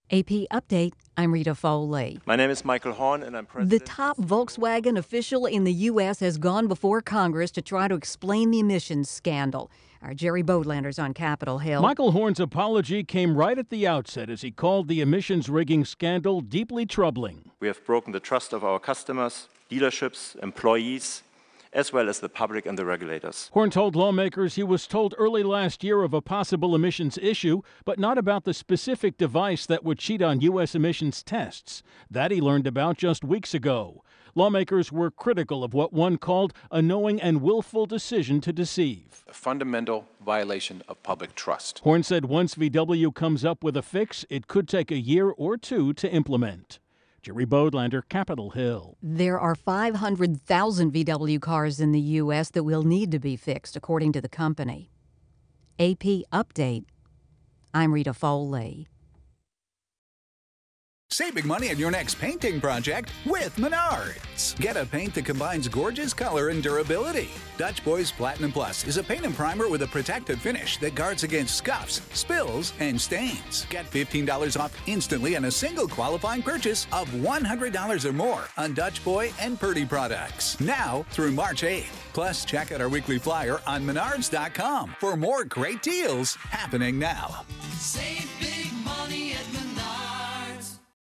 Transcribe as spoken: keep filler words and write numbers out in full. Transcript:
A P Update, I'm Rita Foley. My name is Michael Horn, and I'm president. The top Volkswagen official in the U S has gone before Congress to try to explain the emissions scandal. Our Jerry Bodlander's on Capitol Hill. Michael Horn's apology came right at the outset as he called the emissions rigging scandal deeply troubling. We have broken the trust of our customers, dealerships, employees, as well as the public and the regulators. Horn told lawmakers he was told early last year of a possible emissions issue, but not about the specific device that would cheat on U S emissions tests. That he learned about just weeks ago. Lawmakers were critical of what one called a knowing and willful decision to deceive. A fundamental violation of public trust. Horn said once V W comes up with a fix, it could take a year or two to implement. Jerry Bodlander, Capitol Hill. There are five hundred thousand V W cars in the U S that will need to be fixed, according to the company. A P Update, I'm Rita Foley. Save big money on your next painting project with Menards. Get a paint that combines gorgeous color and durability. Dutch Boys Platinum Plus is a paint and primer with a protective finish that guards against scuffs, spills, and stains. Get fifteen dollars off instantly on a single qualifying purchase of one hundred dollars or more on Dutch Boy and Purdy products. Now through March eighth. Plus, check out our weekly flyer on menards dot com for more great deals happening now. Save